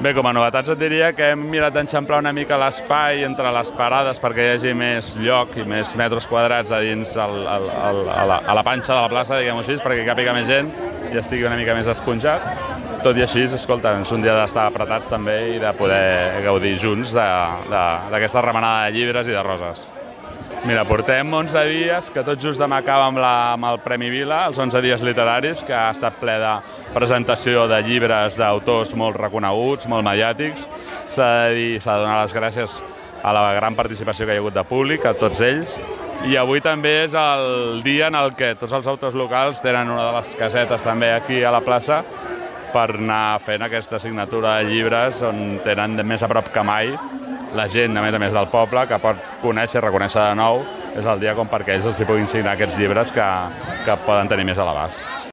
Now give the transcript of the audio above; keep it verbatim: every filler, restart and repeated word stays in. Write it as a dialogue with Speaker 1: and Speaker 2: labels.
Speaker 1: Bé, com a novetats et diria que hem mirat d'enxamplar una mica l'espai entre les parades perquè hi hagi més lloc i més metres quadrats a dins el, el, el, a, la, a la panxa de la plaça, diguem-ho així, perquè hi càpiga més gent i estigui una mica més esponjat. Tot i així, escolta, és un dia d'estar apretats també i de poder gaudir junts d'aquesta remenada de llibres i de roses. Mira, portem onze dies, que tot just demà acaba amb, la, amb el Premi Vila, els onze dies literaris, que ha estat ple de presentació de llibres d'autors molt reconeguts, molt mediàtics. S'ha de dir, s'ha de donar les gràcies a la gran participació que hi ha hagut de públic, a tots ells. I avui també és el dia en el que tots els autors locals tenen una de les casetes també aquí a la plaça per anar fent aquesta signatura de llibres on tenen més a prop que mai la gent, a més a més del poble, que pot conèixer i reconèixer de nou, és el dia com perquè ells els hi puguin signar aquests llibres que, que poden tenir més a l'abast.